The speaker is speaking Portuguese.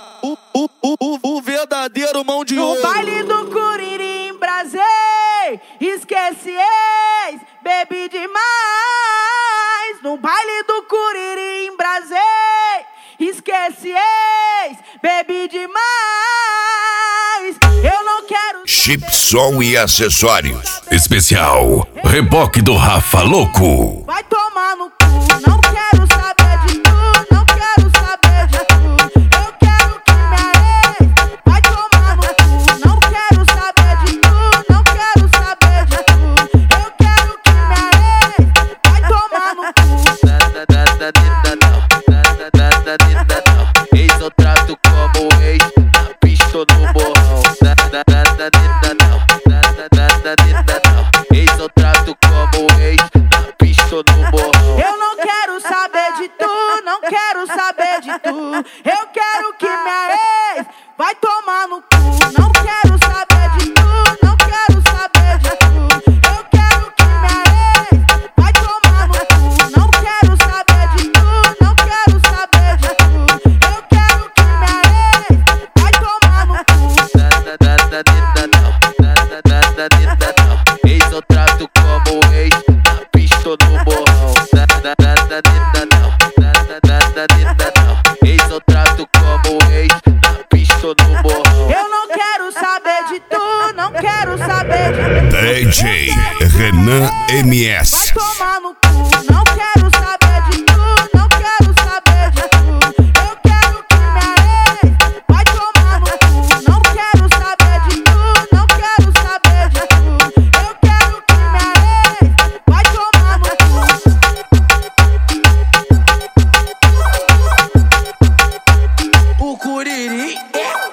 O verdadeiro mão de ouro. No baile do Curirim, brasei, esqueci ex, bebi demais. No baile do Curirim, brasei, esqueci ex, bebi demais. Eu não quero Chipson e acessórios. Especial Reboque do Rafa Louco. vai tomar no cu, não quero saber de tu, não quero saber de tu. Eu quero que minha ex vai tomar no cu, não quero saber de tu, não quero saber de tu. Eu quero que minha ex vai tomar no cu. Ex eu trato como ex, na pista ou no borrão. Ex eu trato como ex, na pista ou no borrão. Eu não quero saber de tu, não quero saber de tu. Eu quero que minha ex vai tomar no cu. Não quero saber de tu, não quero saber de tu. Eu quero que minha ex vai tomar no cu. Não quero saber de tu, não quero saber de tu. Eu quero que minha ex vai tomar no cu. Ex eu trato como ex, na pista ou no borrão. Ex eu trato como ex, na pista ou no borrão. Eu não quero saber de tu, não quero saber de tu. DJ Renan Vai MS. tomar no cu, não quero saber de tu, não quero saber de tu. Eu quero que minha ex vai tomar no cu, não quero saber de tu, não quero saber de tu. Eu quero que minha ex vai tomar no cu. O Curirim